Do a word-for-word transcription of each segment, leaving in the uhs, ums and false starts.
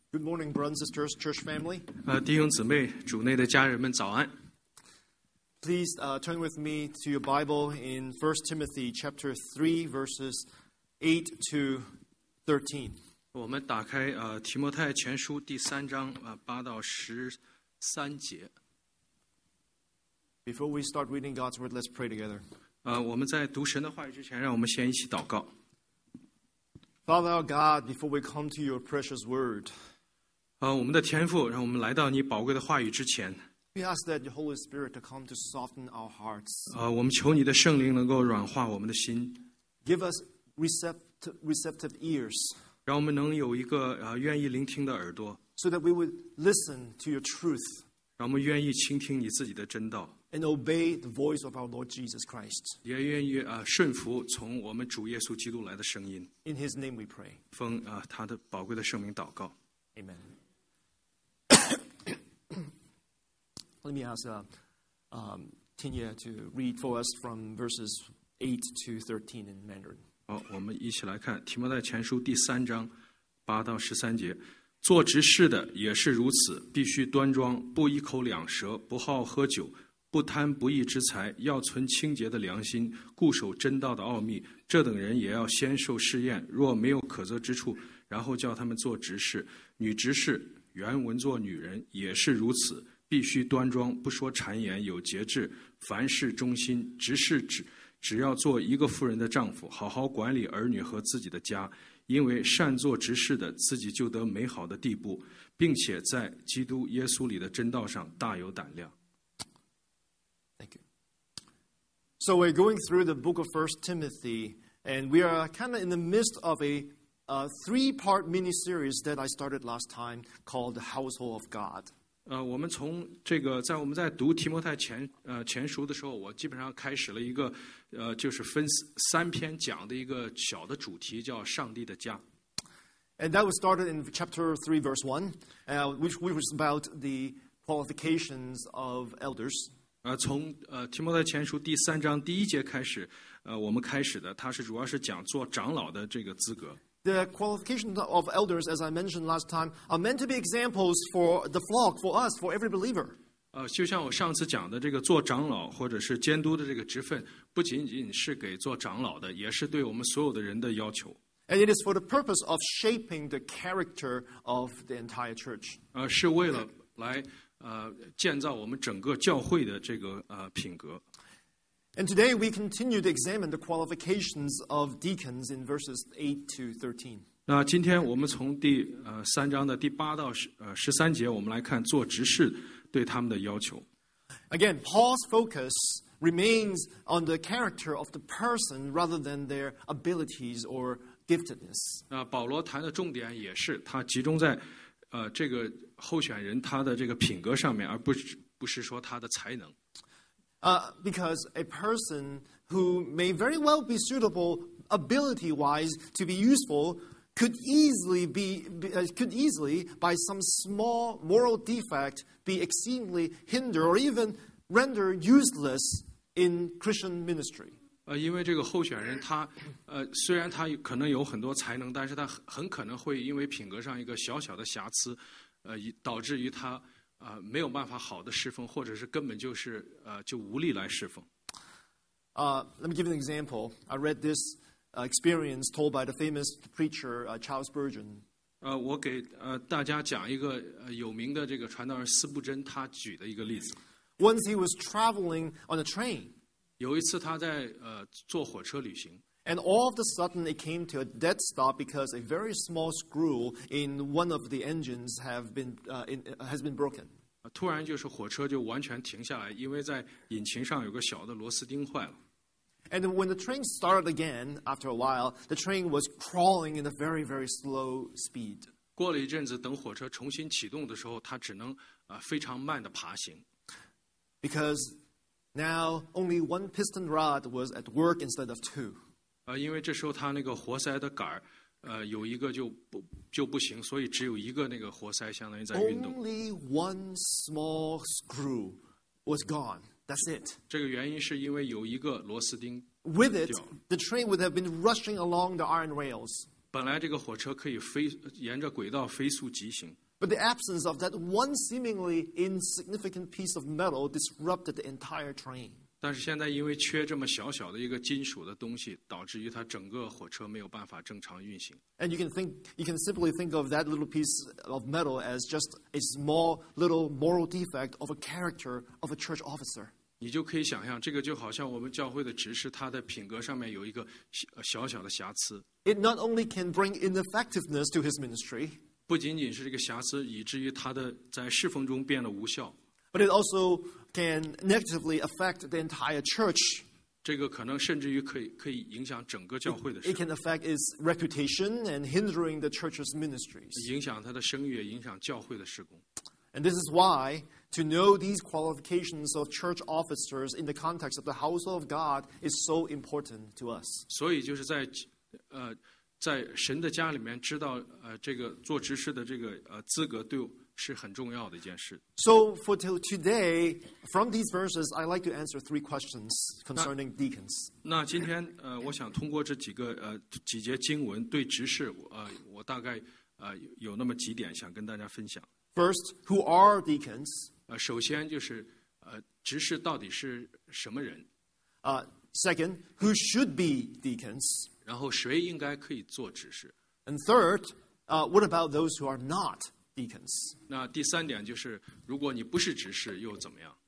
Good morning, brothers and sisters, church family. 呃，弟兄姊妹，主内的家人们，早安。 Please uh, turn with me to your Bible in First Timothy chapter three, verses eight to thirteen. 我们打开呃提摩太前书第三章啊八到十三节。 Before we start reading God's word, let's pray together. 呃，我们在读神的话语之前，让我们先一起祷告。 Father our God, before we come to your precious word, 呃，我们的天父，让我们来到你宝贵的话语之前。 we ask that your Holy Spirit to come to soften our hearts. 呃，我们求你的圣灵能够软化我们的心， Give us receptive, receptive ears, 让我们能有一个呃愿意聆听的耳朵， so that we would listen to your truth 让我们愿意倾听你自己的真道， and obey the voice of our Lord Jesus Christ. 也愿意啊、呃、顺服从我们主耶稣基督来的声音。 In his name we pray. 奉啊、呃、他的宝贵的圣名祷告。 Amen. Let me ask uh, um, Tinya to read for us from verses eight to thirteen in Mandarin. 好，我们一起来看提摩太前书第三章八到十三节。做执事的也是如此，必须端庄，不一口两舌，不好喝酒，不贪不义之财，要存清洁的良心，固守真道的奥秘。这等人也要先受试验，若没有可责之处，然后叫他们做执事。女执事原文作女人，也是如此，必须端庄，不说谗言，有节制，凡事忠心。执事只只要做一个妇人的丈夫，好好管理儿女和自己的家，因为善做执事的，自己就得美好的地步，并且在基督耶稣里的真道上大有胆量。 Thank you. So we're going through the book of First Timothy, and we are kind of in the midst of a uh, three-part mini-series that I started last time called The Household of God. 呃，我们从这个在我们在读提摩太前呃前书的时候，我基本上开始了一个呃就是分三篇讲的一个小的主题，叫上帝的家。 And that was started in chapter three, verse one, uh, which, which was about the qualifications of elders. 呃，从呃提摩太前书第三章第一节开始，呃，我们开始的，它是主要是讲做长老的这个资格。 The qualifications of elders, as I mentioned last time, are meant to be examples for the flock, for us, for every believer. 呃，就像我上次讲的，这个做长老或者是监督的这个职分，不仅仅是给做长老的，也是对我们所有的人的要求。 And it is for the purpose of shaping the character of the entire church. 呃，是为了来呃建造我们整个教会的这个呃品格。 And today we continue to examine the qualifications of deacons in verses eight to thirteen. 那今天我们从第呃三章的第八到十呃十三节，我们来看做执事对他们的要求。 Again, Paul's focus remains on the character of the person rather than their abilities or giftedness. 那保罗谈的重点也是他集中在呃这个候选人他的这个品格上面，而不是不是说他的才能。 Uh, because a person who may very well be suitable ability-wise to be useful could easily be, be uh, could easily by some small moral defect be exceedingly hinder or even render useless in Christian ministry. 呃，因为这个候选人他呃虽然他可能有很多才能，但是他很很可能会因为品格上一个小小的瑕疵，呃，以导致于他。 呃，没有办法好的侍奉，或者是根本就是呃就无力来侍奉。 Uh, let me give you an example. I read this uh, experience told by the famous preacher uh, Charles Spurgeon. 呃，我给呃大家讲一个呃有名的这个传道人司布真他举的一个例子。 Once he was traveling on a train. 有一次他在呃坐火车旅行。 And all of a sudden, it came to a dead stop because a very small screw in one of the engines have been uh, in, uh, has been broken. 突然就是火车就完全停下来，因为在引擎上有个小的螺丝钉坏了。 And when the train started again, after a while, the train was crawling in a very, very slow speed. 过了一阵子，等火车重新启动的时候，它只能呃非常慢的爬行。 Because now only one piston rod was at work instead of two. 呃，因为这时候它那个活塞的杆儿，呃，有一个就不就不行，所以只有一个那个活塞相当于在运动。 Only one small screw was gone. That's it. 这个原因是因为有一个螺丝钉。 With it, the train would have been rushing along the iron rails. 本来这个火车可以飞，沿着轨道飞速疾行， But the absence of that one seemingly insignificant piece of metal disrupted the entire train. 但是现在因为缺这么小小的一个金属的东西，导致于它整个火车没有办法正常运行。 And you can think, you can simply think of that little piece of metal as just a small little moral defect of a character of a church officer. 你就可以想象，这个就好像我们教会的执事，他的品格上面有一个小小的瑕疵。 It not only can bring ineffectiveness to his ministry, 不仅仅是这个瑕疵，以至于他的在侍奉中变得无效。 but it also can negatively affect the entire church. 这个可能甚至于可以可以影响整个教会的事 It，can affect its reputation and hindering the church's ministries. 影响他的声誉，影响教会的事工。 And this is why to know these qualifications of church officers in the context of the household of God is so important to us. 所以就是在呃在神的家里面知道呃这个做执事的这个呃资格对我是很重要的一件事。 So for till today, from these verses, I like to answer three questions concerning deacons. 那今天呃，我想通过这几个呃几节经文对执事，呃，我大概呃有那么几点想跟大家分享。 First, who are deacons? 呃，首先就是呃，执事到底是什么人？ Uh, second, who should be deacons? 然后谁应该可以做执事？ And third, uh, what about those who are not deacons? 那第三点就是，如果你不是执事又怎么样？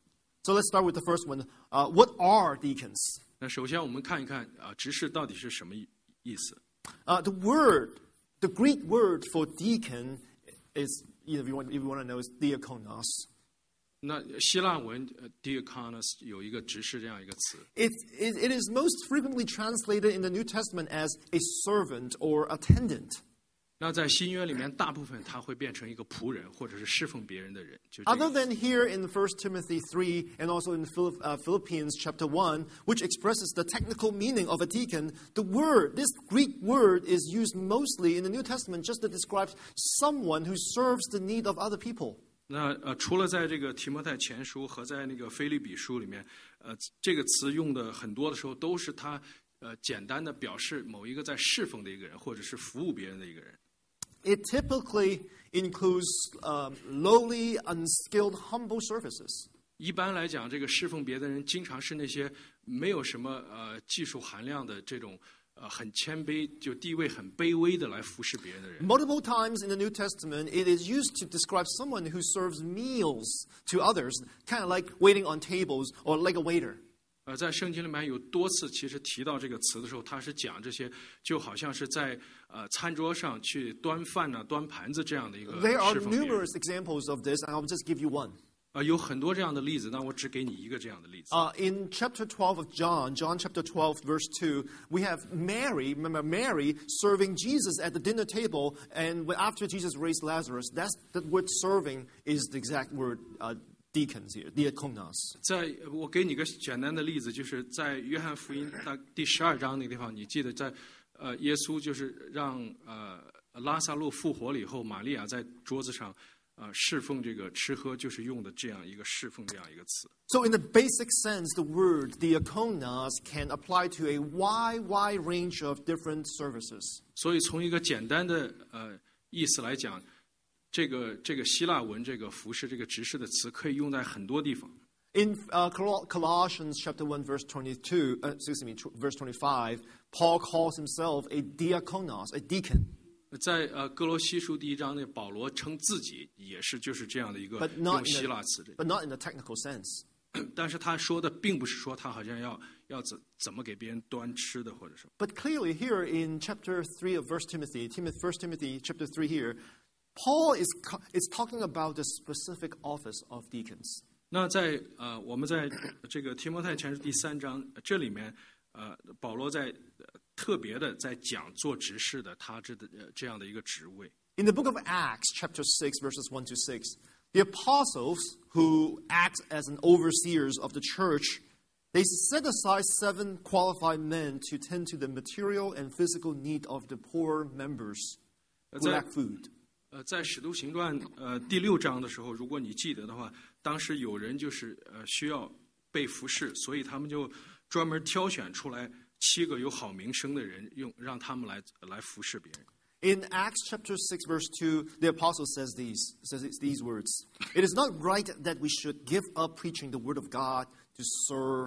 So let's start with the first one. Uh, what are deacons? 那首先我们看一看啊，执事到底是什么意意思？ Uh, the word, the Greek word for deacon is, you know, if you want, if you want to know, is diakonos. 那希腊文呃 diakonos 有一个执事这样一个词， It, it, it is most frequently translated in the New Testament as a servant or attendant. 那在新约里面，大部分他会变成一个仆人或者是侍奉别人的人，就这 Other 个。 than here in First Timothy three and also in Philipp, uh, Philippians chapter one, which expresses the technical meaning of a deacon, the word, this Greek word is used mostly in the New Testament just to describe someone who serves the need of other people. 那呃，除了在这个提摩太前书和在那个腓立比书里面，呃，这个词用的很多的时候都是他呃简单的表示某一个在侍奉的一个人，或者是服务别人的一个人。 It typically includes um, lowly, unskilled, humble services. 一般来讲，这个侍奉别的人，经常是那些没有什么呃技术含量的这种呃很谦卑，就地位很卑微的来服侍别人的人。 Multiple times in the New Testament, it is used to describe someone who serves meals to others, kind of like waiting on tables or like a waiter. 呃，在圣经里面有多次其实提到这个词的时候，他是讲这些，就好像是在呃餐桌上去端饭呐、端盘子这样的一个 There are 侍奉别人。 numerous examples of this, and I'll just give you one. 呃，有很多这样的例子，那我只给你一个这样的例子。 Uh, in chapter twelve of John, John chapter twelve, verse two, we have Mary, remember Mary, serving Jesus at the dinner table, and when- after Jesus raised Lazarus, that's the word serving is the exact word uh, deacons here, diakonos. 在我给你个简单的例子，就是在约翰福音那第十二章那个地方，你记得在呃耶稣就是让呃拉萨路复活了以后，玛利亚在桌子上呃侍奉这个吃喝，就是用的这样一个侍奉这样一个词。 So in the basic sense, the word diakonos can apply to a wide, wide range of different services. 所以从一个简单的呃意思来讲，这个这个希腊文这个服饰这个执事的词可以用在很多地方。 In uh, Col- Colossians chapter one, verse twenty-two, uh, excuse me, tw- verse twenty-five, Paul calls himself a diakonos, a deacon. 在呃哥罗西书第一章那保罗称自己也是就是这样的一个 But not 用 in 希 the- 腊词这， but not in the technical sense. 但是他说的并不是说他好像要要怎怎么给别人端吃的或者什么。 But clearly here in chapter three of First Timothy, Timothy, First Timothy chapter three here, Paul is, co- is talking about the specific office of deacons. 那在呃我们在这个提摩太前书第三章这里面，呃保罗在呃特别的在讲做执事的他这的呃这样的一个职位。 In the book of Acts, chapter six, verses one to six, the apostles who act as an overseers of the church, they set aside seven qualified men to tend to the material and physical need of the poor members who 在 lack food. 呃，在《使徒行传》呃第六章的时候，如果你记得的话，当时有人就是呃需要被服侍，所以他们就专门挑选出来七个有好名声的人，用让他们来来服侍别人。 In Acts chapter six, verse two, the apostle says these, says these words. It is not right that we should give up preaching the word of God to serve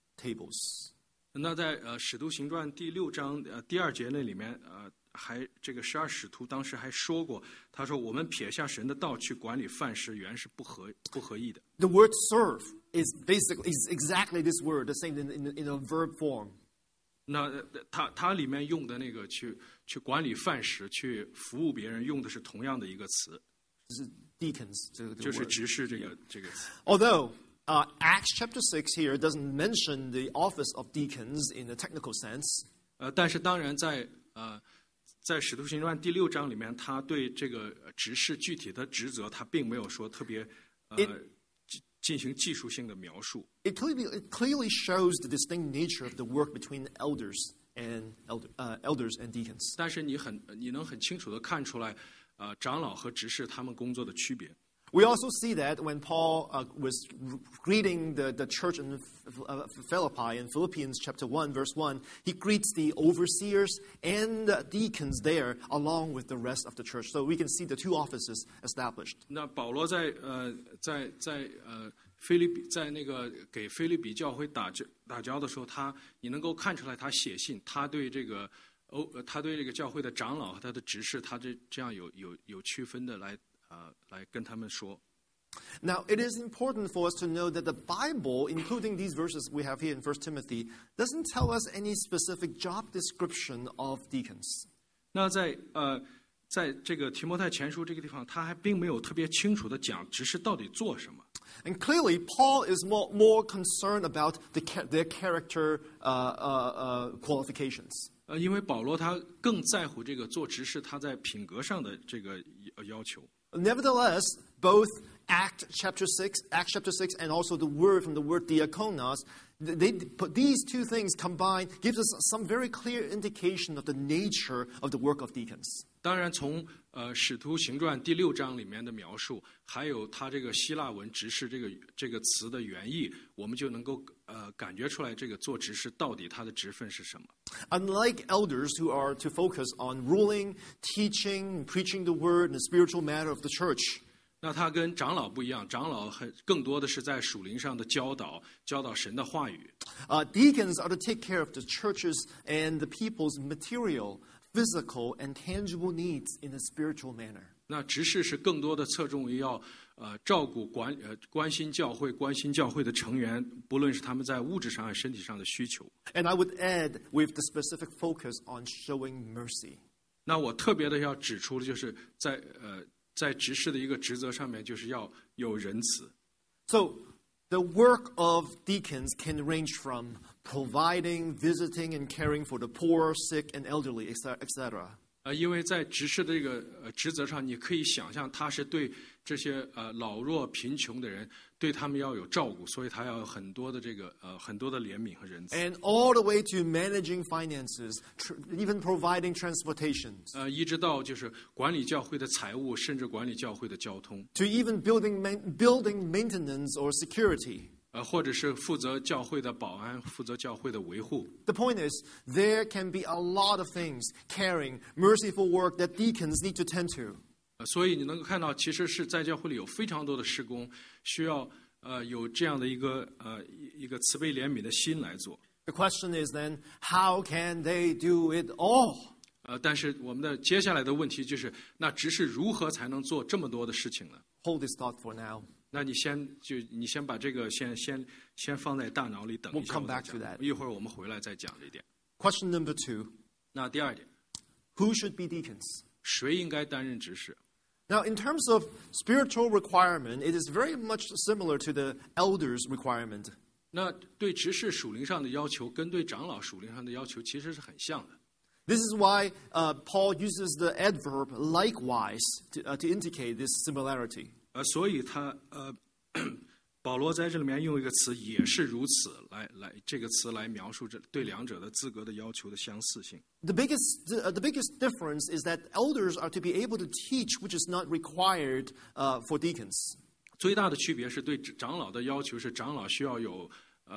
tables. 那在呃《使徒行传》第六章呃第二节那里面，呃还这个十二使徒当时还说过，他说我们撇下神的道去管理饭食，原是不合不合意的。 The word serve is basically is exactly this word, the same in, in, in a verb form. 那他他里面用的那个去去管理饭食、去服务别人，用的是同样的一个词， This is deacons. 这个就是 word. 执事这个这个词。 Although uh, Acts chapter six here doesn't mention the office of deacons in a technical sense. 呃，但是当然在呃在《使徒行传》第六章里面，他对这个执事具体的职责，他并没有说特别呃进进行技术性的描述。 It clearly, it clearly shows the distinct nature of the work between elders and elder, uh, elders and deacons. 但是你很你能很清楚的看出来，呃，长老和执事他们工作的区别。 We also see that when Paul uh, was greeting the, the church in uh, Philippi in Philippians chapter one, verse one, he greets the overseers and the deacons there along with the rest of the church. So we can see the two offices established. 那保罗在呃在在呃菲利比在那个给菲利比教会打交打交的时候，他你能够看出来，他写信，他对这个欧他对这个教会的长老和他的执事，他这这样有有有区分的来。呃，来跟他们说。 Now, it is important for us to know that the Bible, including these verses we have here in First Timothy, doesn't tell us any specific job description of deacons. 那在呃，在这个提摩太前书这个地方，他还并没有特别清楚的讲执事到底做什么。 And clearly, Paul is more, more concerned about the, their character uh, uh, uh, qualifications. 呃，因为保罗他更在乎这个做执事他在品格上的这个要求。 Nevertheless, both Act chapter six, Acts chapter six, and also the word from the word diakonos, they put these two things combined gives us some very clear indication of the nature of the work of deacons. 当然从，呃《使徒行传》第六章里面的描述，还有他这个希腊文执事这个这个词的原意，我们就能够呃感觉出来，这个做执事到底他的职分是什么。 Unlike elders who are to focus on ruling, teaching, preaching the word, and the spiritual matter of the church. 那他跟长老不一样，长老很更多的是在属灵上的教导，教导神的话语。 Uh, deacons are to take care of the churches and the people's material, physical, and tangible needs in a spiritual manner. 那执事是更多的侧重于要呃照顾关呃关心教会，关心教会的成员，不论是他们在物质上和身体上的需求。 And I would add with the specific focus on showing mercy. 那我特别的要指出的就是在呃。在执事的一个职责上面，就是要有仁慈。 So, the work of deacons can range from providing, visiting, and caring for the poor, sick, and elderly, et cetera. 呃，因为在执事的这个呃职责上，你可以想象他是对这些呃老弱贫穷的人，对他们要有照顾，所以他要有很多的这个呃很多的怜悯和仁慈。 And all the way to managing finances, tr- even providing transportation. 呃，一直到就是管理教会的财务，甚至管理教会的交通。 To even building man- building maintenance or security. 呃，或者是负责教会的保安，负责教会的维护。 The point is, there can be a lot of things, caring, merciful work that deacons need to tend to. 呃，所以你能够看到，其实是在教会里有非常多的事工，需要呃有这样的一个呃一个慈悲怜悯的心来做。 The question is then, how can they do it all? 呃，但是我们的接下来的问题就是，那执事如何才能做这么多的事情呢？ Hold this thought for now. 那你先就你先把这个先先先放在大脑里等一 We'll 下， come 我再 back to 讲 that. 一会儿我们回来再讲这点。 Question number two, 那第二点， who should be deacons? 谁应该担任执事？ Now, in terms of spiritual requirement, it is very much similar to the elders' requirement. 那对执事属灵上的要求，跟对长老属灵上的要求其实是很像的。 This is why uh, Paul uses the adverb likewise to, uh, to indicate this similarity. 呃，所以他呃，保罗在这里面用一个词，也是如此，来来这个词来描述这对两者的资格的要求的相似性。 The biggest, uh, the biggest difference is that elders are to be able to teach, which is not required uh, for deacons. 最大的区别是对长老的要求是长老需要有呃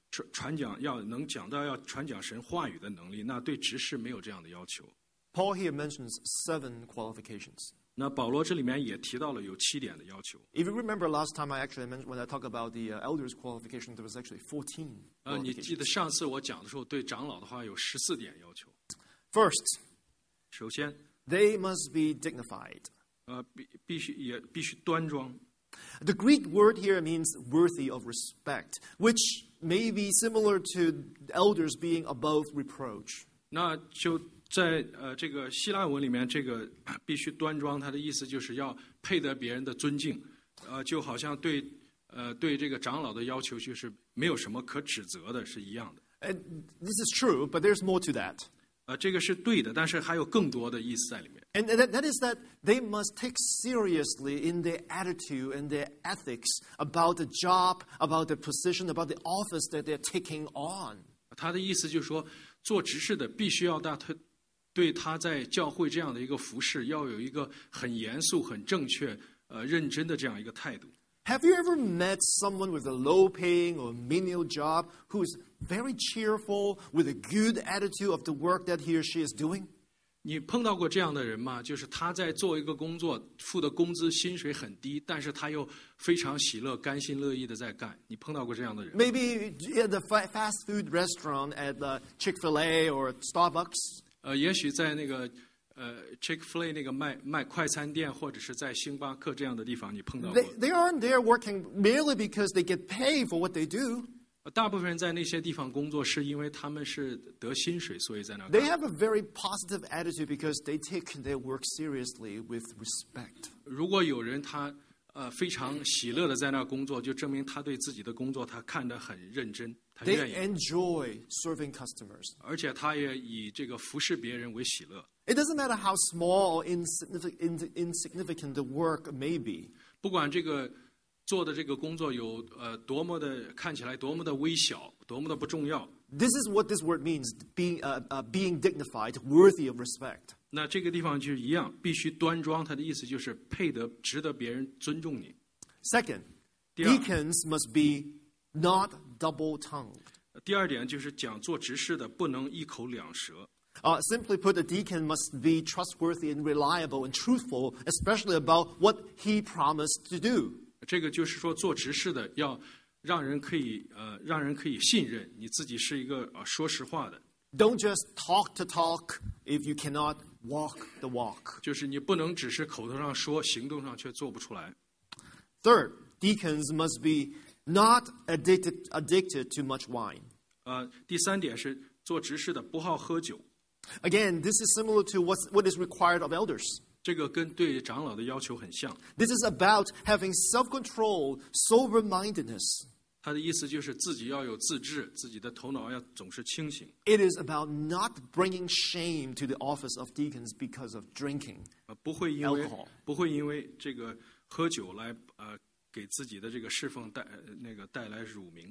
传传讲要能讲到要传讲神话语的能力，那对执事没有这样的要求。 Paul here mentions seven qualifications. 那保罗这里面也提到了有七点的要求。 If you remember last time I actually mentioned, when I talk about the uh, elders' qualification, there was actually fourteen 呃，你记 qualifications. 得上次我讲的时候，对长老的话有十四点要求。 First, 首先， they must be dignified. 呃，必必须也必须端庄。 The Greek word here means worthy of respect, which may be similar to elders being above reproach. 那就在呃这个希腊文里面，这个必须端庄，它的意思就是要配得别人的尊敬，呃，就好像对呃对这个长老的要求就是没有什么可指责的，是一样的。 And this is true, but there's more to that. 呃，这个是对的，但是还有更多的意思在里面。 And that, that is that they must take seriously in their attitude and their ethics about the job, about the position, about the office that they're taking on. 他的意思就是说，做执事的必须要大他对他在教会这样的一个服侍，要有一个很严肃、很正确、呃认真的这样一个态度。 Have you ever met someone with a low-paying or menial job who is very cheerful, with a good attitude of the work that he or she is doing? 你碰到过这样的人吗？就是他在做一个工作，付的工资薪水很低，但是他又非常喜乐、甘心乐意的在干。你碰到过这样的人？ Maybe at the fa- fast food restaurant at uh, Chick-fil-A or Starbucks. 呃，也许在那个呃 Chick-fil-A 那个卖卖快餐店，或者是在星巴克这样的地方，你碰到过 They,？they aren't there working merely because they get paid for what they do. 大部分人在那些地方工作，是因为他们是得薪水，所以在那儿 They 干。 have a very positive attitude because they take their work seriously with respect. 如果有人他呃非常喜乐的在那儿工作，就证明他对自己的工作他看得很认真，他 They 愿意， enjoy serving customers. 而且他也以这个服侍别人为喜乐。 It doesn't matter how small or insignificant, insignificant the work may be. 不管这个做的这个工作有呃多么的看起来多么的微小，多么的不重要， This is what this word means, being, uh, uh, being dignified, worthy of respect. 那这个地方就是一样，必须端庄。它的意思就是配得、值得别人尊重你。 Second, 第二。 deacons must be not double-tongued. 第二点就是讲做执事的不能一口两舌。 Uh, simply put, a deacon must be trustworthy and reliable and truthful, especially about what he promised to do. 这个就是说，做执事的要让人可以呃让人可以信任你自己是一个呃说实话的， Don't just talk to talk if you cannot walk the walk. 就是你不能只是口头上说，行动上却做不出来。 Third, deacons must be not addicted, addicted to much wine. 呃，第三点是做执事的不好喝酒， Again, this is similar to what's, what is required of elders. 这个跟对长老的要求很像。 This is about having self-control, sober-mindedness. 他的意思就是自己要有自制，自己的头脑要总是清醒， It is about not bringing shame to the office of deacons because of drinking. 呃，不会因为 Alcohol 不会因为这个喝酒来呃给自己的这个侍奉带呃那个带来辱名。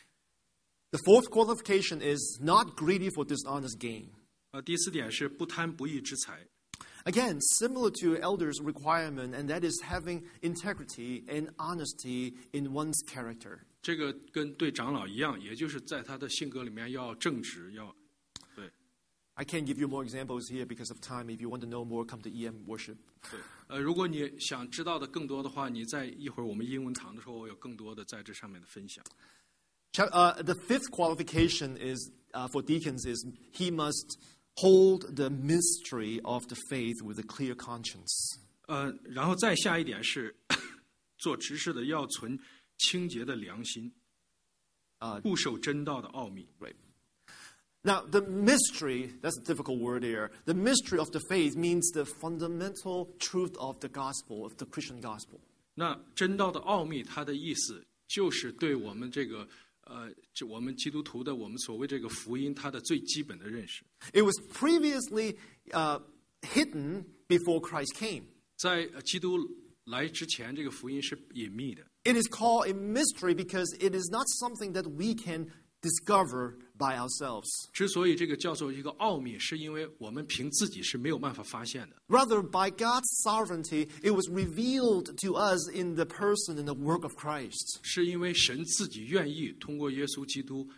The fourth qualification is not greedy for dishonest gain. 呃，第四点是不贪不义之财。 Again, similar to elders' requirement, and that is having integrity and honesty in one's character. 这个跟对长老一样，也就是在他的性格里面要正直，要对 I can't give you more examples here because of time. If you want to know more, come to E M worship. 对。呃，如果你想知道的更多的话，你在一会儿我们英文堂的时候，我有更多的在这上面的分享。 Cha- Uh, the fifth qualification is uh, for deacons is he must hold the mystery of the faith with a clear conscience. 呃，然后再下一点是，做执事的要存清洁的良心， 呃固守真道的奥秘。 Right. Now, the mystery, that's a difficult word here. The mystery of the faith means the fundamental truth of the gospel, of the Christian gospel. 那真道的奥秘，它的意思就是对我们这个呃，这我们基督徒的我们所谓这个福音，它的最基本的认识。 It was previously uh, hidden before Christ came. 在呃基督来之前，这个福音是隐秘的。 It is called a mystery because it is not something that we can discover by ourselves. 之所以这个叫做一个奥秘，是因为我们凭自己是没有办法发现的。 Rather, by God's sovereignty, it was revealed to us in the person and the work of Christ. 是因为神自己愿意通过耶稣基督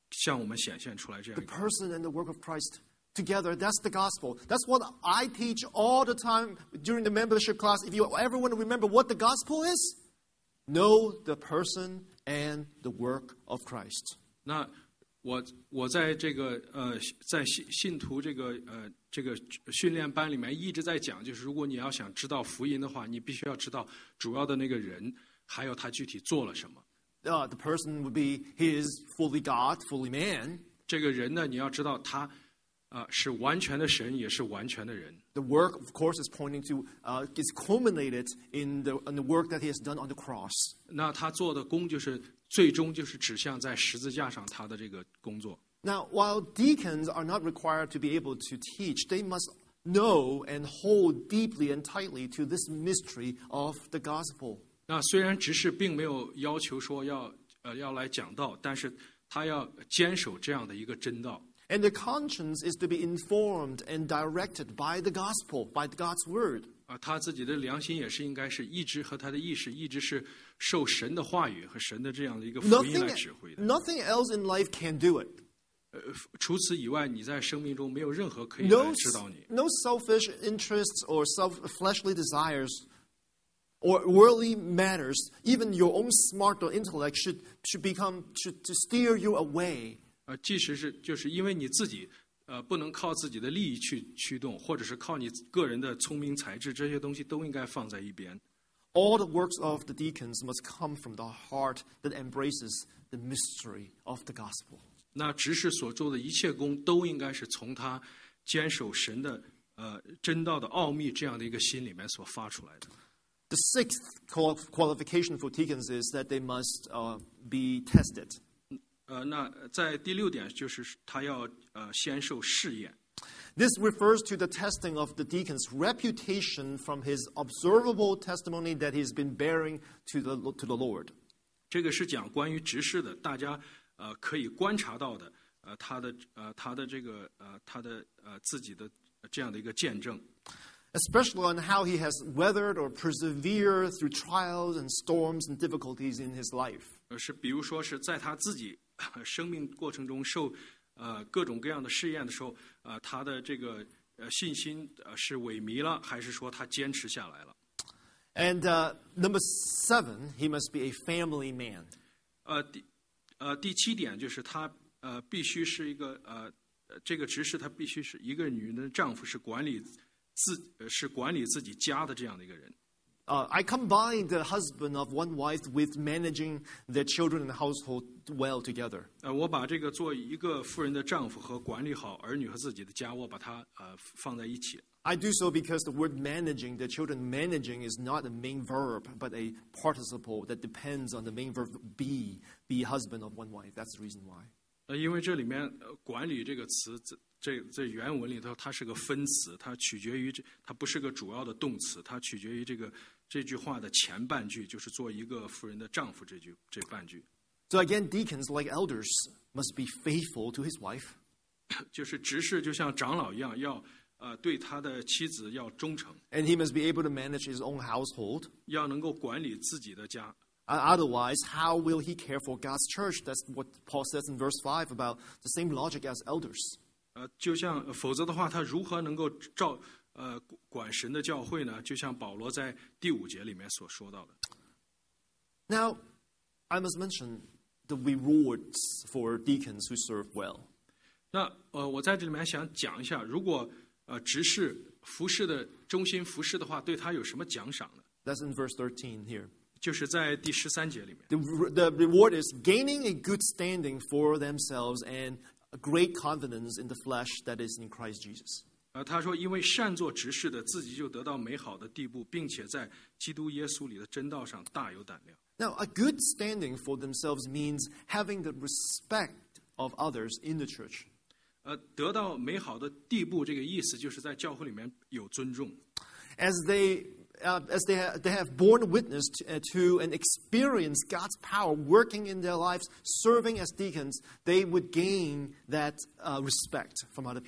向我们显现出来这样 The 一个。 person and the work of Christ together, that's the gospel. That's what I teach all the time during the membership class. If you ever want to remember what the gospel is, know the person and the work of Christ. 那我我在这个呃在信信徒这个呃这个训练班里面一直在讲，就是如果你要想知道福音的话，你必须要知道主要的那个人，还有他具体做了什么。 Uh, the person would be he is fully God, fully man. 这个人呢，你要知道他啊、呃、是完全的神，也是完全的人。 The work, of course, is pointing to uh, is culminated in the in the work that he has done on the cross. 那他做的工就是最终就是指向在十字架上他的这个工作。 Now, while deacons are not required to be able to teach, they must know and hold deeply and tightly to this mystery of the gospel. 那虽然执事并没有要求说要呃要来讲道，但是他要坚守这样的一个真道。 And their conscience is to be informed and directed by the gospel, by God's word. 啊，他自己的良心也是应该是一直和他的意识一直是受神的话语和神的这样的一个福音 Nothing, 来指挥的。 nothing else in life can do it. 呃，除此以外，你在生命中没有任何可以 No, 来指导你。 no selfish interests or self fleshly desires or worldly matters, even your own smart or intellect should should become should to steer you away. 呃，即使是就是因为你自己呃不能靠自己的利益去驱动，或者是靠你个人的聪明才智，这些东西都应该放在一边。 All the works of the deacons must come from the heart that embraces the mystery of the gospel. 那执事所做的一切工，都应该是从他坚守神的呃真道的奥秘这样的一个心里面所发出来的。 The sixth qual- qualification for deacons is that they must uh, be tested. 呃，那在第六点就是他要呃先受试验。 This refers to the testing of the deacon's reputation from his observable testimony that he's been bearing to the to the Lord. 这个是讲关于执事的，大家呃可以观察到的，呃他的呃他的这个呃他的呃自己的这样的一个见证。 Especially on how he has weathered or persevered through trials and storms and difficulties in his life. 呃是比如说是在他自己呃生命过程中受呃各种各样的试验的时候，呃他的这个呃信心呃是萎靡了，还是说他坚持下来了？ And uh, number seven, he must be a family man. 呃第呃第七点就是他呃必须是一个呃呃这个执事他必须是一个女人的丈夫，是管理自呃是管理自己家的这样的一个人。 Uh, I combine the husband of one wife with managing their children and household well together. 呃，我把这个做一个妇人的丈夫和管理好儿女和自己的家，我把它呃放在一起。 I do so because the word managing, the children managing, is not a main verb, but a participle that depends on the main verb be, be husband of one wife. That's the reason why. 呃，因为这里面呃管理这个词，这这这原文里头它是个分词，它取决于这，它不是个主要的动词，它取决于这个这句话的前半句，就是做一个妇人的丈夫这句这半句。 So again, deacons, like elders, must be faithful to his wife. 就是执事就像长老一样，要呃对他的妻子要忠诚， And he must be able to manage his own household. 要能够管理自己的家。 Uh, Otherwise, how will he care for God's church? That's what Paul says in verse five about the same logic as elders. 呃，就像呃否则的话，他如何能够照呃管神的教会呢？就像保罗在第五节里面所说到的。 Now, I must mention the rewards for deacons who serve well. 那呃，我在这里面想讲一下，如果呃执事服侍的忠心服侍的话，对他有什么奖赏呢？ That's in verse thirteen here. 就是在第十三节里面。 The, the reward is gaining a good standing for themselves and a great confidence in the flesh that is in Christ Jesus. 呃，他说，因为善做执事的，自己就得到美好的地步，并且在基督耶稣里的真道上大有胆量。 Now, a good standing for themselves means having the respect of others in the church. 呃，得到美好的地步，这个意思就是在教会里面有尊重。 As they, uh, as they, ha- they have borne witness to, uh, to and experienced God's power working in their lives, serving as deacons, they would gain that uh, respect from other people.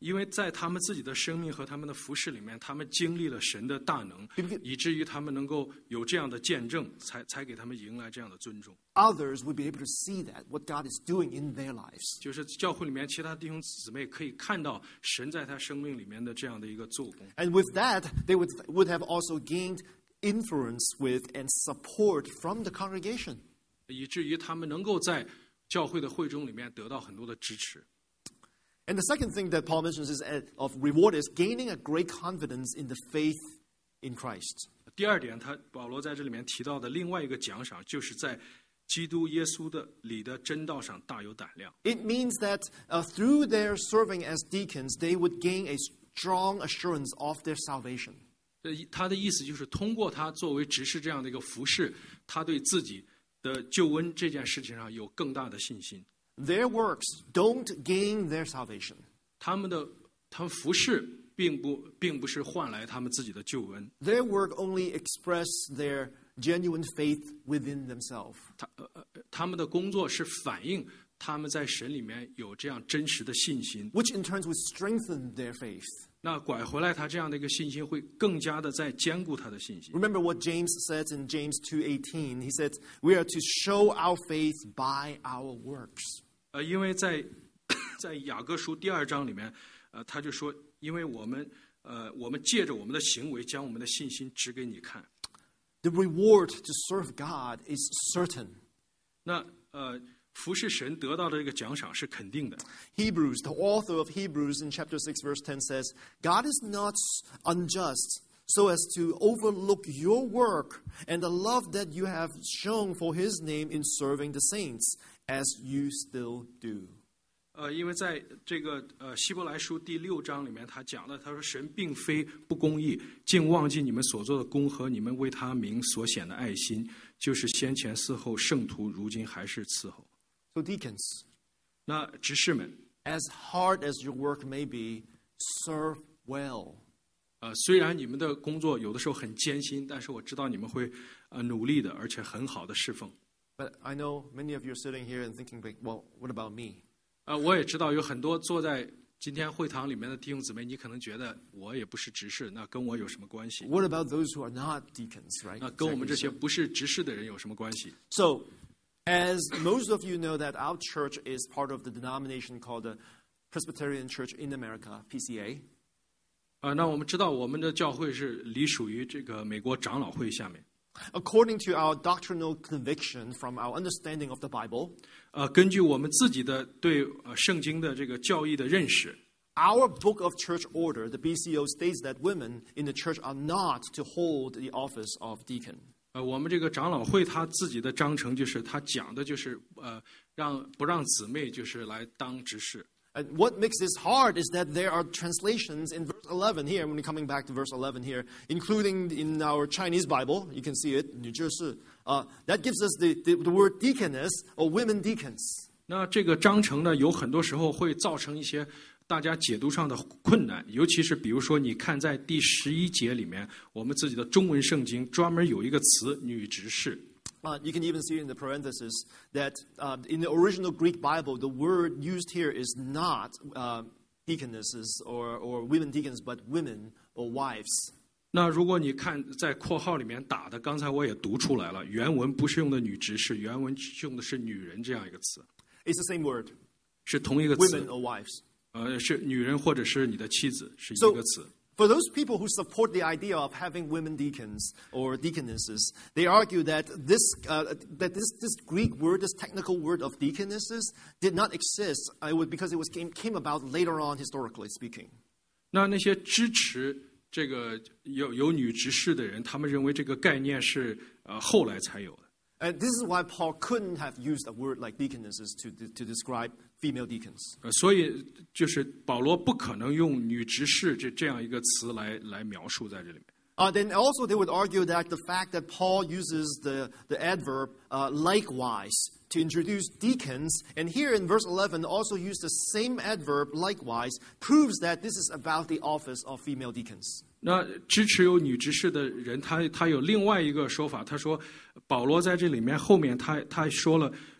因为在他们自己的生命和他们的服事里面，他们经历了神的大能，以至于他们能够有这样的见证，才才给他们迎来这样的尊重。 Others will be able to see that, what God is doing in their lives. 就是教会里面其他弟兄姊妹可以看到神在他生命里面的这样的一个做工。 And with that, they would, would have also gained influence with and support from the congregation. 以至于他们能够在教会的会中里面得到很多的支持。 And the second thing that Paul mentions is of reward is gaining a great confidence in the faith in Christ. 第二点，他保罗在这里面提到的另外一个奖赏，就是在基督耶稣的里的真道上大有胆量。 It means that uh, through their serving as deacons, they would gain a strong assurance of their salvation. 他的意思就是通过他作为执事这样的一个服事，他对自己的救恩这件事情上有更大的信心。 Their works don't gain their salvation. 他们的他们服事并不并不是换来他们自己的救恩。 Their work only express their genuine faith within themselves. 他呃呃他们的工作是反映他们在神里面有这样真实的信心， which in turn would strengthen their faith. 那拐回来他这样的一个信心会更加的在坚固他的信心。 Remember what James says in James two eighteen. He said, "We are to show our faith by our works." 呃，因为在在雅各书第二章里面，呃，他就说，因为我们呃我们借着我们的行为将我们的信心指给你看。 The reward to serve God is certain. 那呃。服侍神得到的这个奖赏是肯定的。 Hebrews, the author of Hebrews in chapter six verse ten says, "God is not unjust so as to overlook your work and the love that you have shown for his name in serving the saints, as you still do." 呃，因为在这个呃希伯来书第六章里面，他讲的，他说神并非不公义，竟忘记你们所做的功和你们为他名所显的爱心，就是先前伺候圣徒，如今还是伺候。 So deacons, 那执事们， as hard as your work may be, serve well. 呃，虽然你们的工作有的时候很艰辛，但是我知道你们会呃努力的，而且很好的侍奉。 But I know many of you are sitting here and thinking, well, what about me? 呃，我也知道有很多坐在今天会堂里面的弟兄姊妹，你可能觉得我也不是执事，那跟我有什么关系？ What about those who are not deacons, right? 那跟我们这些不是执事的人有什么关系？ So, as most of you know that our church is part of the denomination called the Presbyterian Church in America, P C A. 啊、呃，那我们知道我们的教会是隶属于这个美国长老会下面。 According to our doctrinal conviction from our understanding of the Bible, 呃，根据我们自己的对呃圣经的这个教义的认识， our book of church order, the B C O, states that women in the church are not to hold the office of deacon. 呃，我们这个长老会他自己的章程就是他讲的就是呃让不让姊妹就是来当执事。 And what makes this hard is that there are translations in verse eleven here, when we're coming back to verse eleven here, including in our Chinese Bible, you can see it, 女执事, uh, that gives us the, the, the word deaconess or women deacons. 那这个章程呢，有很多时候会造成一些大家解读上的困难，尤其是比如说，你看在第十一节里面，我们自己的中文圣经专门有一个词“女执事”。 Uh, you can even see in the parenthesis that uh, in the original Greek Bible, the word used here is not uh, deaconesses or, or women deacons, but women or wives. 那如果你看在括号里面打的，刚才我也读出来了，原文不是用的女执事，原文用的是女人这样一个词。 It's the same word. 是同一个词。 Women or wives. 呃，是女人或者是你的妻子，是一 So, 个词。 for those people who support the idea of having women deacons or deaconesses, they argue that this uh, that this, this Greek word, this technical word of deaconesses, did not exist uh, it was because it was came, came about later on, historically speaking. 那那些支持这个有有女执事的人，他们认为这个概念是呃后来才有的。 And this is why Paul couldn't have used a word like deaconesses to, to describe female deacons. 呃，所以就是保罗不可能用女执事这这样一个词来来描述在这里面。 Uh, then also they would argue that the fact that Paul uses the, the adverb uh, likewise to introduce deacons, and here in verse eleven also use the same adverb likewise, proves that this is about the office of female deacons. 那支持有女执事的人，他他有另外一个说法，他说保罗在这里面后面他他说了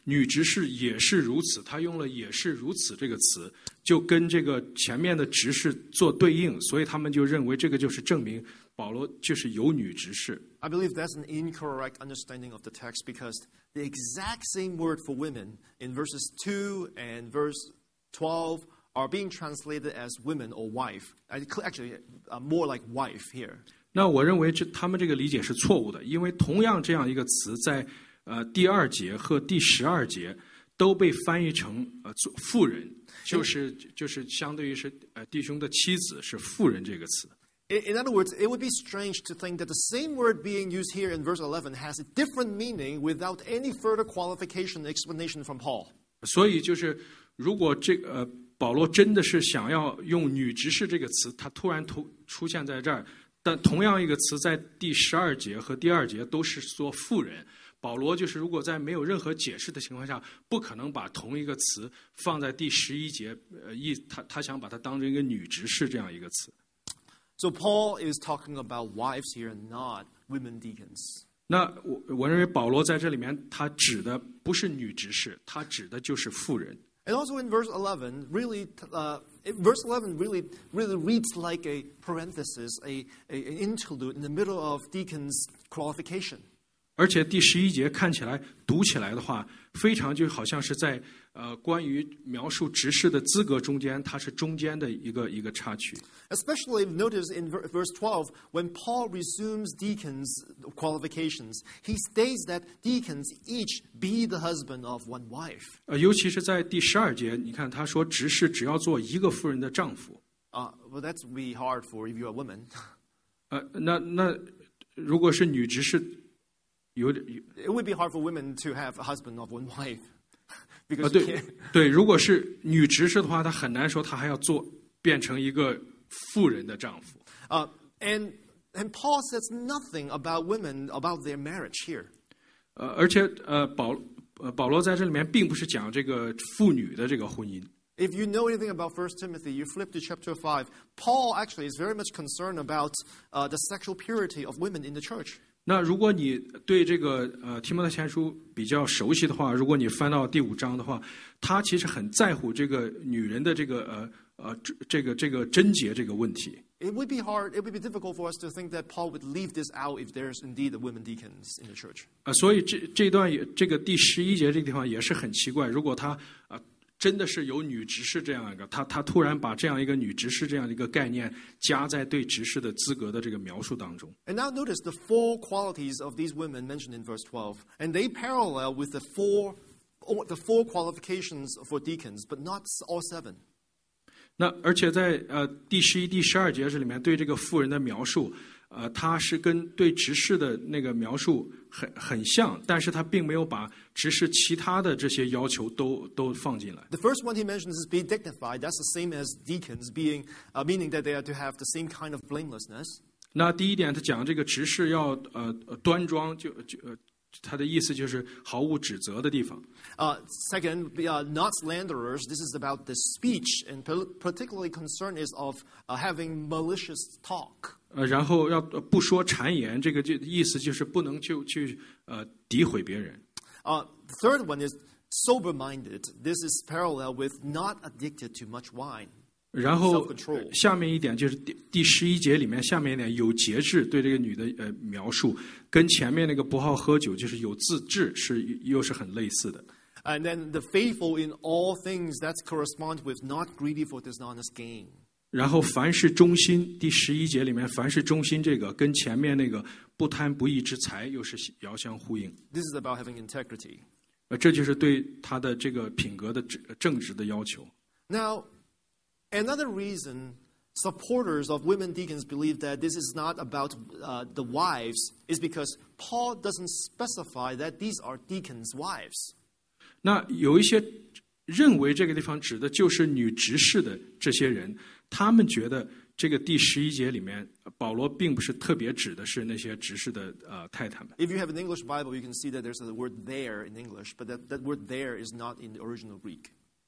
女执事也是如此，他用了也是如此这个词，就跟这个前面的执事做对应，所以他们就认为这个就是证明保罗就是有女执事。 I believe that's an incorrect understanding of the text because the exact same word for women in verses two and verse twelve are being translated as women or wife. Actually, uh, more like wife here. 那我认为这他们这个理解是错误的，因为同样这样一个词在呃第二节和第十二节都被翻译成呃妇人，就是就是相对于是呃弟兄的妻子是妇人这个词。 In other words, it would be strange to think that the same word being used here in verse eleven has a different meaning without any further qualification explanation from Paul. 所以就是如果这个、呃、保罗真的是想要用女执事这个词，他突然突出现在这儿，但同样一个词在第十二节和第二节都是说妇人。保罗就是如果在没有任何解释的情况下，不可能把同一个词放在第十一节，呃，意他他想把它当成一个女执事这样一个词。 So Paul is talking about wives here, not women deacons. 那我我认为保罗在这里面他指的不是女执事，他指的就是妇人。 And also in verse eleven, really, uh, verse eleven really, really reads like a parenthesis, a, a an interlude in the middle of deacons' qualification. 而且第十一节看起来读起来的话，非常就好像是在呃关于描述执事的资格中间，它是中间的一个一个插曲。 Especially notice in verse twelve, when Paul resumes deacons' qualifications, he states that deacons each be the husband of one wife. 呃，尤其是在第十二节，你看他说执事只要做一个妇人的丈夫。 Uh, well, that's really hard for if you're a woman. 呃，那那如果是女执事。有 It would be hard for women to have a husband of one wife, 啊， because you 对 can't. 对，如果是女执事的话，她很难说她还要做变成一个妇人的丈夫。 Uh, and and Paul says nothing about women about their marriage here. 呃，而且呃保呃保罗在这里面并不是讲这个妇女的这个婚姻。 If you know anything about First Timothy, you flip to chapter five. Paul actually is very much concerned about uh, the sexual purity of women in the church. 那如果你对这个呃提摩太前书比较熟悉的话，如果你翻到第五章的话，他其实很在乎这个女人的这个呃呃这个这个贞洁这个问题。 It would be hard, it would be difficult for us to think that Paul would leave this out if there's indeed a women deacons in the church. 呃，所以这这段也这个第十一节这个地方也是很奇怪，如果他啊。呃真的是有女执事这样一个，他他突然把这样一个女执事这样一个概念加在对执事的资格的这个描述当中。 And now notice the four qualities of these women mentioned in verse twelve, and they parallel with the four the four qualifications for deacons, but not all seven. 那而且在呃第十一、第十二节这里面对这个妇人的描述，呃，它是跟对执事的那个描述很很像，但是他并没有把执事其他的这些要求都都放进来。 The first one he mentions is being dignified. That's the same as deacons, being uh, meaning that they are to have the same kind of blamelessness. 那第一点，他讲这个执事要呃端庄，就就呃。他的意思就是毫无指责的地方。 Uh, second, uh, not slanderers. This is about the speech, and particularly concern is of uh, having malicious talk. 呃，然后要不说谗言，这个就意思就是不能就去呃诋毁别人。 Uh, the third one is sober-minded. This is parallel with not addicted to much wine. 然后下面一点就是第第十一节里面下面一点有节制对这个女的呃描述，跟前面那个不好喝酒就是有自制是又是很类似的。 And then the faithful in all things that correspond with not greedy for dishonest gain. 然后凡事忠心，第十一节里面凡事忠心这个跟前面那个不贪不义之财又是遥相呼应。 This is about having integrity. 呃，这就是对他的这个品格的正直的要求。 Now. Another reason supporters of women deacons believe that this is not about uh, the wives is because Paul doesn't specify that these are deacons' wives. 那有一些认为这个地方指的就是女执事的这些人，他们觉得这个第十一节里面，保罗并不是特别指的是那些执事的呃太太们。 If you have an English Bible, you can see that there's a word "there" in English, but that, that word "there" is not in the original Greek.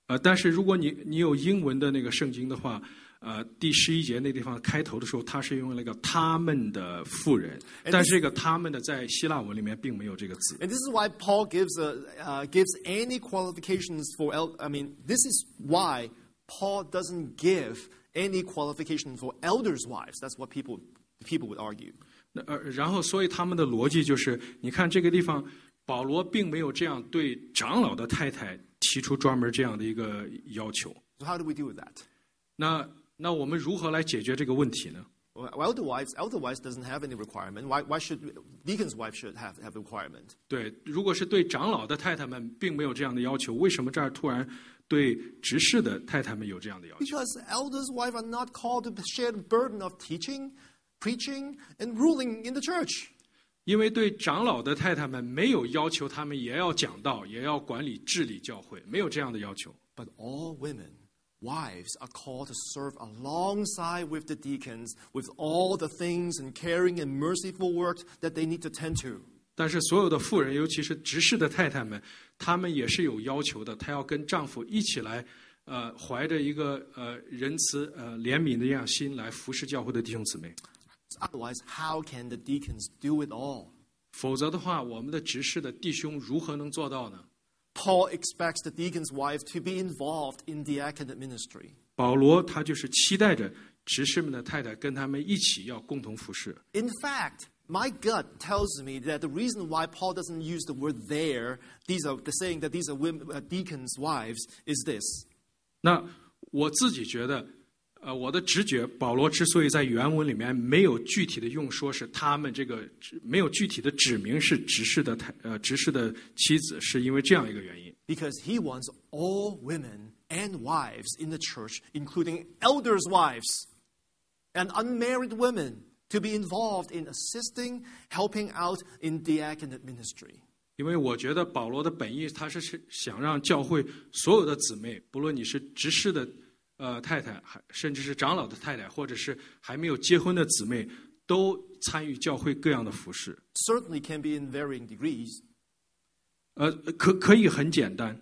呃，但是如果你你有英文的那个圣经的话，呃，第十一节那地方开头的时候，他是用了一个他们的妇人，但是这个他们的在希腊文里面并没有这个字。 And this is why Paul gives a, uh, gives any qualifications for el- I mean, this is why Paul doesn't give any qualification for elders' wives. That's what people people would argue. 那呃，然后所以他们的逻辑就是，你看这个地方，保罗并没有这样对长老的太太提出专门这样的一个要求。 So how do we deal with that? 那那我们如何来解决这个问题呢？ Well, elder wives, elder wives doesn't have any requirement. Why, why should deacon's wife should have have a requirement? 对，如果是对长老的太太们并没有这样的要求，为什么这儿突然对执事的太太们有这样的要求？ Because elders' wives are not called to share the burden of teaching, preaching, and ruling in the church. 因为对长老的太太们没有要求，他们也要讲道，也要管理治理教会，没有这样的要求。 But all women, wives, are called to serve alongside with the deacons with all the things and caring and merciful work that they need to tend to. 但是所有的妇人，尤其是执事的太太们，她们也是有要求的，她要跟丈夫一起来，呃，怀着一个呃仁慈、呃怜悯的样心来服侍教会的弟兄姊妹。 Otherwise, how can the deacons do it all? 否则的话，我们的执事的弟兄如何能做到呢？ Paul expects the deacon's wife to be involved in diaconate ministry. 保罗他就是期待着执事们的太太跟他们一起要共同服侍。 In fact, my gut tells me that the reason why Paul doesn't use the word there, these are the saying that these are women, uh, deacons' wives, is this. 那我自己觉得，呃，我的直觉，保罗之所以在原文里面没有具体的用说是他们这个，没有具体的指明是执事的太呃执事的妻子，是因为这样一个原因。 Because he wants all women and wives in the church, including elders' wives and unmarried women, to be involved in assisting, helping out in diaconate ministry. 因为我觉得保罗的本意，他是是想让教会所有的姊妹，不论你是执事的呃太太，还甚至是长老的太太，或者是还没有结婚的姊妹，都参与教会各样的服饰。 Certainly can be in varying degrees. 呃，可可以很简单。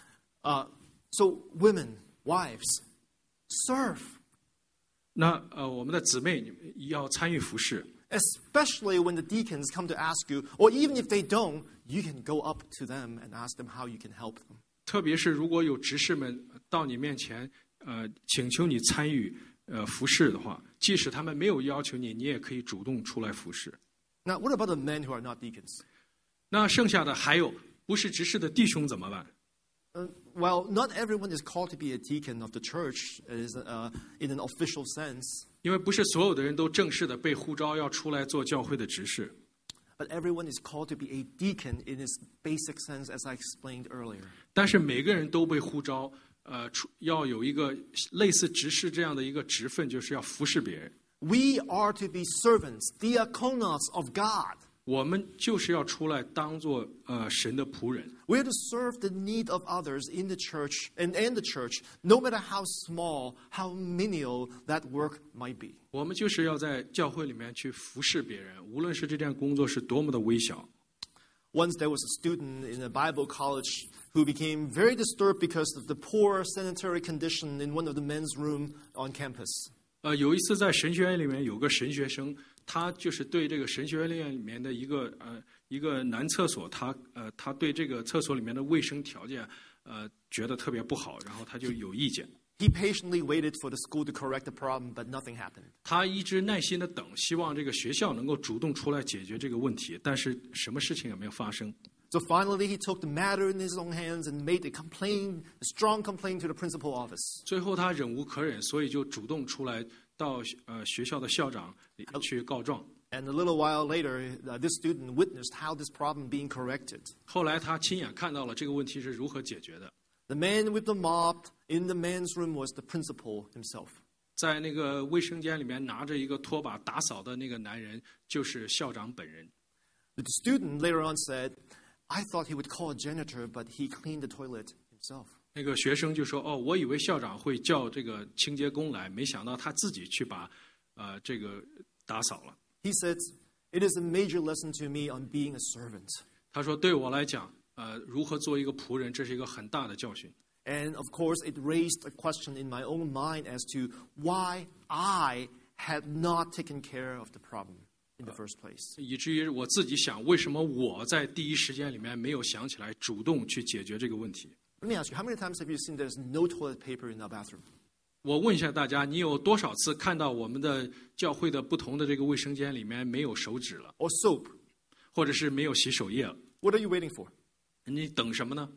Uh, so women, wives, serve. 那呃，我们的姊妹要参与服侍。 Especially when the deacons come to ask you, or even if they don't, you can go up to them and ask them how you can help them. 特别是如果有执事们到你面前，呃，请求你参与呃服侍的话，即使他们没有要求你，你也可以主动出来服侍。 Now, what about the men who are not deacons? 那剩下的还有不是执事的弟兄怎么办？ Uh, well, not everyone is called to be a deacon of the church is, uh, in an official sense. 因为不是所有的人都正式的被呼召要出来做教会的执事。 But everyone is called to be a deacon in its basic sense, as I explained earlier. 但是每个人都被呼召，呃，出要有一个类似执事这样的一个职分，就是要服侍别人。 We are to be servants, diakonos of God. 我们就是要出来当做呃神的仆人。 We're to serve the need of others in the church and, and the church, no matter how small, how menial that work might be. 我们就是要在教会里面去服侍别人，无论是这件工作是多么的微小。 Once there was a student in a Bible college who became very disturbed because of the poor sanitary condition in one of the men's room on campus. 呃，有一次在神学院里面有个神学生，他就是对这个神学院里面的一个呃一个男厕所，他呃他对这个厕所里面的卫生条件呃觉得特别不好，然后他就有意见。 He patiently waited for the school to correct the problem, but nothing happened. 他一直耐心的等，希望这个学校能够主动出来解决这个问题，但是什么事情也没有发生。 So finally, he took the matter in his own hands and made a complaint, a strong complaint to the principal office. 最后他忍无可忍，所以就主动出来到呃学校的校长里去告状。 And a little while later, uh, this student witnessed how this problem being corrected. 后来他亲眼看到了这个问题是如何解决的。 The man with the mop in the man's room was the principal himself. 在那个卫生间里面拿着一个拖把打扫的那个男人，就是校长本人。 The student later on said, I thought he would call a janitor, but he cleaned the toilet himself. 那个学生就说：“哦，我以为校长会叫这个清洁工来，没想到他自己去把呃这个打扫了。” He said, it is a major lesson to me on being a servant. 他说：“对我来讲，呃，如何做一个仆人，这是一个很大的教训。” And of course, it raised a question in my own mind as to why I had not taken care of the problem in the first place. 以至于我自己想，为什么我在第一时间里面没有想起来主动去解决这个问题？ Let me ask you, how many times have you seen there's no toilet paper in our bathroom? 我问一下大家，你有多少次看到我们的教会的不同的这个卫生间里面没有手纸了， Or soap? 或者是没有洗手液了？ What are you waiting for? 你等什么呢？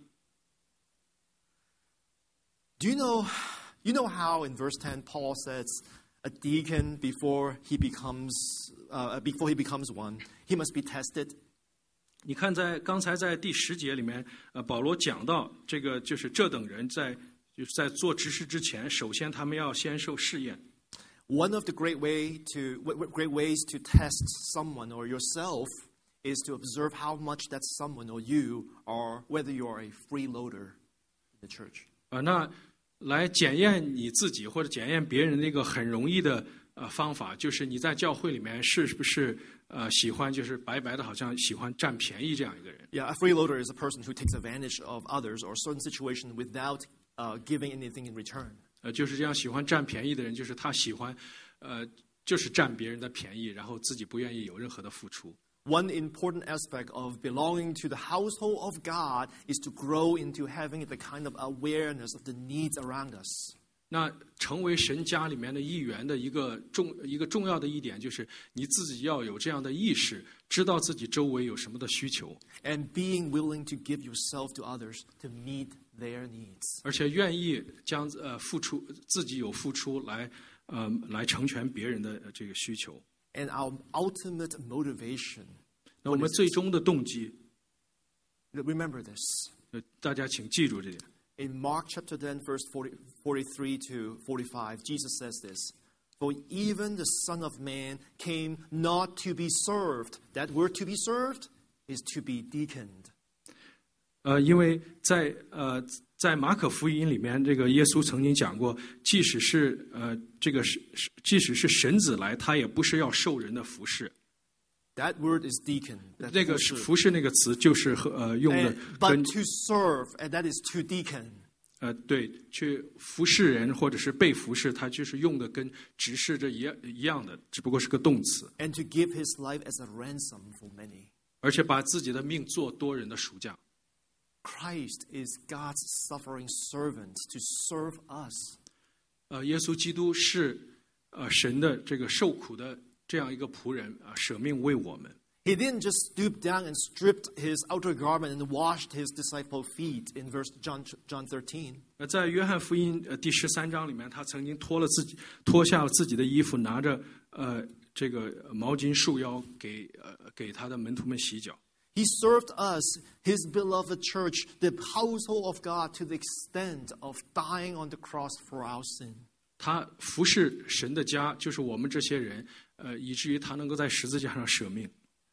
Do you know, you know how in verse ten Paul says a deacon before he becomes uh, before he becomes one, he must be tested. 你看在，刚才在第十节里面，呃，保罗讲到这个，就是这等人在就是在做执事之前，首先他们要先受试验。 One of the great way to great ways to test someone or yourself is to observe how much that someone or you are, whether you are a freeloader in the church. 啊、呃，那来检验你自己或者检验别人的一个很容易的呃方法，就是你在教会里面是不是呃喜欢就是白白的，好像喜欢占便宜这样一个人。 Yeah, a freeloader is a person who takes advantage of others or certain situation without uh, giving anything in return. 呃，就是这样喜欢占便宜的人，就是他喜欢，呃，就是占别人的便宜，然后自己不愿意有任何的付出。 One important aspect of belonging to the household of God is to grow into having the kind of awareness of the needs around us. 那成为神家里面的一员的一个重一个重要的一点，就是你自己要有这样的意识，知道自己周围有什么的需求， And being willing to give yourself to others to meet their needs. 而且愿意将呃付出自己有付出来呃来成全别人的这个需求。 And our ultimate motivation. 那我们最终的动机， Remember this. 呃，大家请记住这点。 In Mark chapter ten, verse forty, forty-three to forty-five, Jesus says this. For even the Son of Man came not to be served. That word to be served is to be deaconed. 呃，因为在呃在马可福音里面，这个耶稣曾经讲过，即使是呃这个是即使是神子来，他也不是要受人的服侍。 That word is deacon. 那个服侍那个词就是和呃用的 And, 跟 but to serve, and that is to deacon. 呃对去服侍人或者是被服侍，它就是用的跟执事这一样一样的，只不过是个动词。 And to give his life as a ransom for many. 而且把自己的命做多人的赎价。 Christ is God's suffering servant to serve us. 呃，耶稣基督是呃神的这个受苦的这样一个仆人啊，舍命为我们。 He didn't just stoop down and stripped his outer garment and washed his disciples' feet in verse John John thirteen. 呃，在约翰福音呃第十三章里面，他曾经脱了自己脱下了自己的衣服，拿着呃这个毛巾束腰给呃给他的门徒们洗脚。 He served us, his beloved church, the household of God, to the extent of dying on the cross for our sin. 他服侍神的家，就是我们这些人，呃，以至于他能够在十字架上舍命。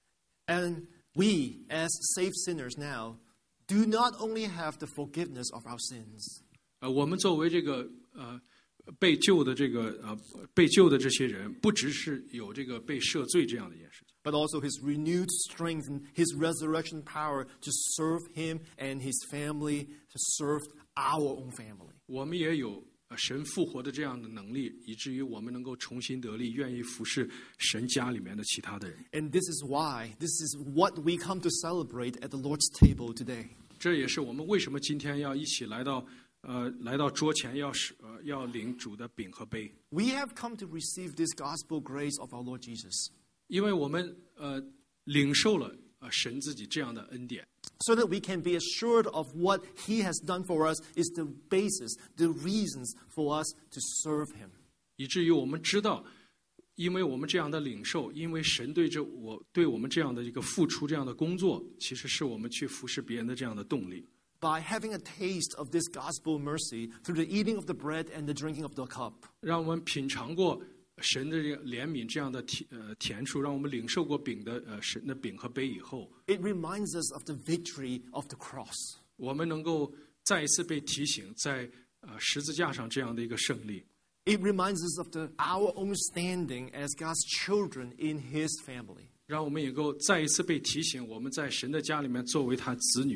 And we, as saved sinners now, do not only have the forgiveness of our sins, 呃，我们作为这个呃被救的这个呃被救的这些人，不只是有这个被赦罪这样的一件事情， but also his renewed strength and his resurrection power to serve him and his family, to serve our own family. 我们也有呃神复活的这样的能力，以至于我们能够重新得力，愿意服侍神家里面的其他的人。 And this is why, this is what we come to celebrate at the Lord's table today. 这也是我们为什么今天要一起来到呃来到桌前，要是呃要领主的饼和杯， We have come to receive this gospel grace of our Lord Jesus, 因为我们呃领受了呃神自己这样的恩典。 so that we can be assured of what he has done for us is the basis, the reasons for us to serve him. 以至于我们知道，因为我们这样的领受，因为神对这我对我们这样的一个付出这样的工作，其实是我们去服侍别人的这样的动力。 By having a taste of this gospel mercy through the eating of the bread and the drinking of the cup, 让我们品尝过神的这个怜悯这样的甜呃甜处，让我们领受过饼的呃神的饼和杯以后， it reminds us of the victory of the cross. 我们能够再一次被提醒，在呃十字架上这样的一个胜利。 It reminds us of the, our own standing as God's children in his family. 让我们也够再一次被提醒，我们在神的家里面作为他子女的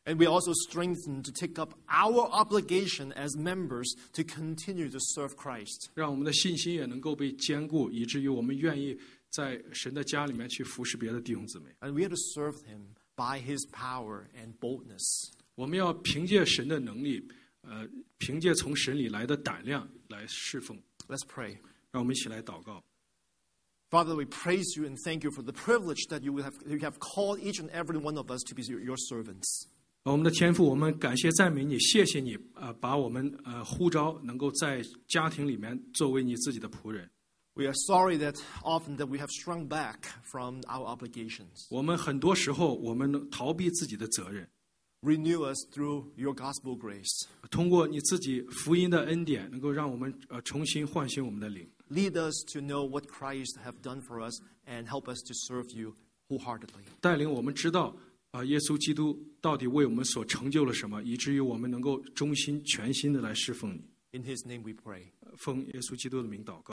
And we also strengthen to take up our obligation as members to continue to serve Christ. 让我们的信心也能够被坚固，以至于我们愿意在神的家里面去服侍别的弟兄姊妹。 And we have to serve him by his power and boldness. 我们要凭借神的能力，呃，凭借从神里来的胆量来侍奉。 Let's pray. 让我们一起来祷告。 Father, we praise you and thank you for the privilege that you have, you have called each and every one of us to be your servants. 我们的天父，我们感谢赞美你，谢谢你，呃，把我们呃呼召能够在家庭里面作为你自己的仆人。 We are sorry that often that we have shrunk back from our obligations. 我们很多时候我们逃避自己的责任。 Renew us through your gospel grace. 通过你自己福音的恩典，能够让我们呃重新唤醒我们的灵。 Lead us to know what Christ have done for us and help us to serve you wholeheartedly. 带领我们知道啊、呃，耶稣基督到底为我们所成就了什么，以至于我们能够忠心全心的来侍奉你。 In his name we pray. 奉耶稣基督的名祷告。